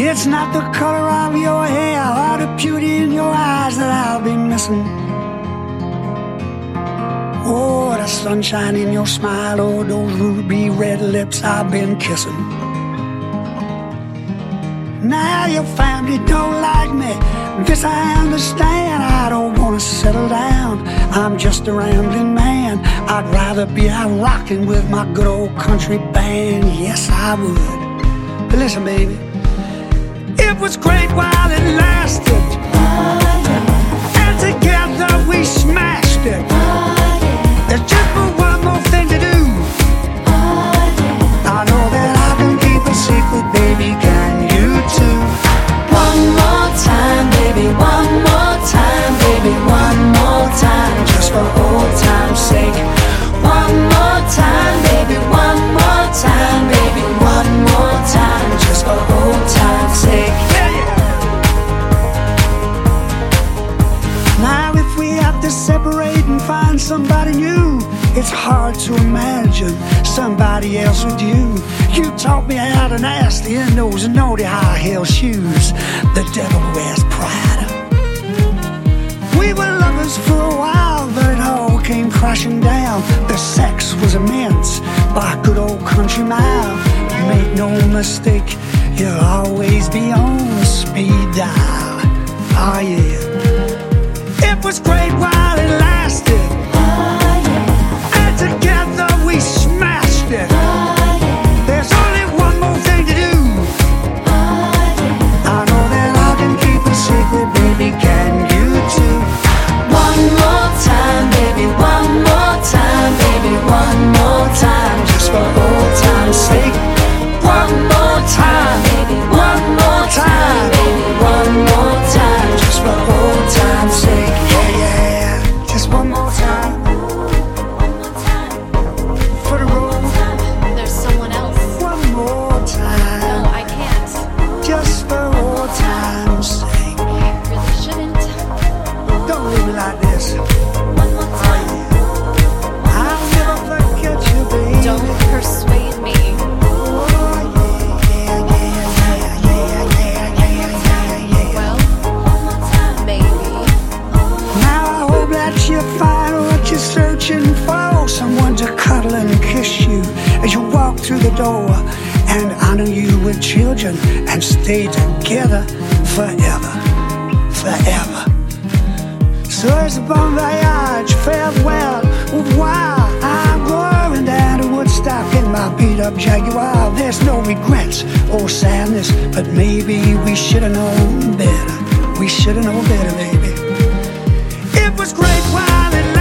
It's not the color of your hair or the beauty in your eyes that I'll be missing. Oh, the sunshine in your smile, oh, those ruby red lips I've been kissing. Now your family don't like me, this I understand. I don't wanna settle down, I'm just a rambling man. I'd rather be out rocking with my good old country band. Yes, I would. But listen, baby, it was great while it lasted, and together we smashed it. There's just one more thing to do. I know that I can keep a secret, baby, can you too? One more time, baby, one more time, baby, one more time, just for old time's sake. One more time, baby, one more time, baby, one more time, just for old time's sake. Now if we have to separate and find somebody new, it's hard to imagine somebody else with you. You taught me how to nasty in those naughty high heel shoes the devil wears Prada. We were lovers for a while, but it all came crashing down. The sex was immense by a good old country mile. Make no mistake, you'll always be on speed dial. Oh yeah. It was great while it lasted, and together we smashed it. There's only one more thing to do. I know that I can keep a secret, baby, can you too? One more time, baby, one more time, baby, one more time, just for old time's sake. One more time, Baby, one more time, baby, one more time, just for old time's sake. yeah, yeah, just one more time One more time, for the road. There's someone else. One more No, time, I can't. just for old time's sake. Really shouldn't. Don't leave me like this. One more time. I'll never forget you, baby. Don't persuade me. Well, one more time, baby. Now I hope that you find what you're searching for, someone to cuddle and kiss you as you walk through the door, and honor you with children and stay together forever, forever. So it's a bon voyage, farewell, au revoir. I'm going down to Woodstock in my beat-up Jaguar. There's no regrets or sadness, but maybe we should have known better. We should have known better, baby. It was great while it lasted.